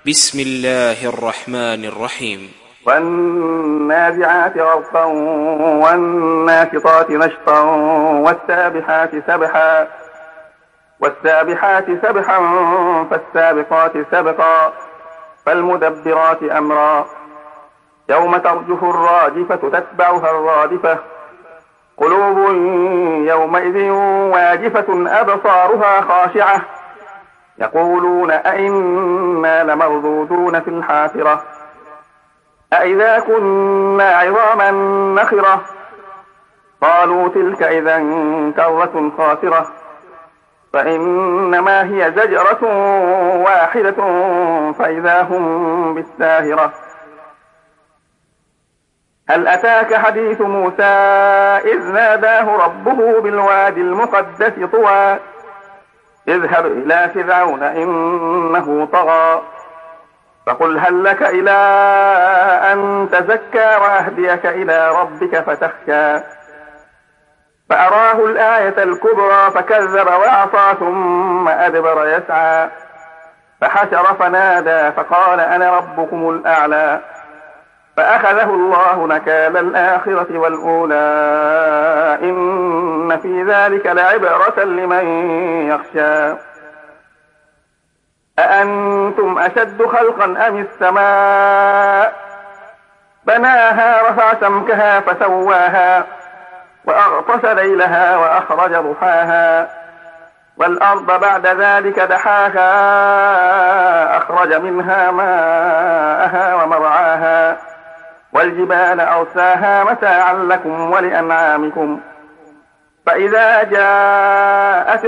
بسم الله الرحمن الرحيم. والنازعات غرقا والناشطات نشطا والسابحات سبحا فالسابقات سبقا فالمدبرات أمرا يوم ترجف الراجفة تتبعها الرادفة قلوب يومئذ واجفة أبصارها خاشعة يقولون أئنا لمردودون في الحافرة أئذا كنا عظاما نخرة قالوا تلك إذا كرة خاسرة فإنما هي زجرة واحدة فإذا هم بالساهرة هل أتاك حديث موسى إذ ناداه ربه بالوادي المقدس طوى اذهب إلى فرعون إنه طغى فقل هل لك إلى أن تزكى وأهديك إلى ربك فتخشى فأراه الآية الكبرى فكذب وعصى ثم أدبر يسعى فحشر فنادى فقال أنا ربكم الأعلى فأخذه الله نكال الآخرة والأولى إن في ذلك لعبرة لمن يخشى أأنتم أشد خلقا أم السماء بناها رفع سمكها فسواها وأغطش ليلها وأخرج ضحاها والأرض بعد ذلك دحاها أخرج منها ماءها ومرعاها والجبال أرساها متاعا لكم ولأنعامكم فإذا جاءت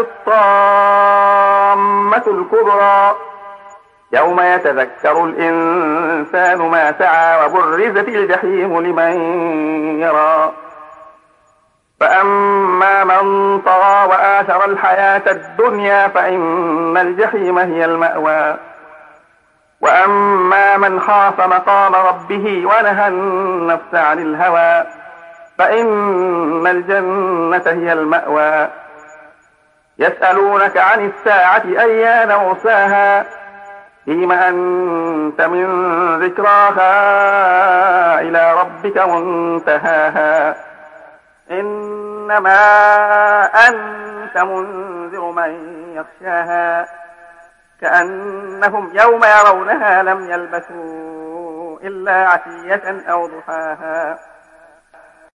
الطامة الكبرى يوم يتذكر الإنسان ما سعى وبرزت الجحيم لمن يرى فأما من طغى وآثر الحياة الدنيا فإن الجحيم هي المأوى وأما من خاف مقام ربه ونهى النفس عن الهوى فإن الجنة هي المأوى يسألونك عن الساعة أيان مرساها فيم أنت من ذكراها إلى ربك منتهاها إنما أنت منذر من يخشاها كأنهم يوم يرونها لم يلبثوا إلا عشية أو ضحاها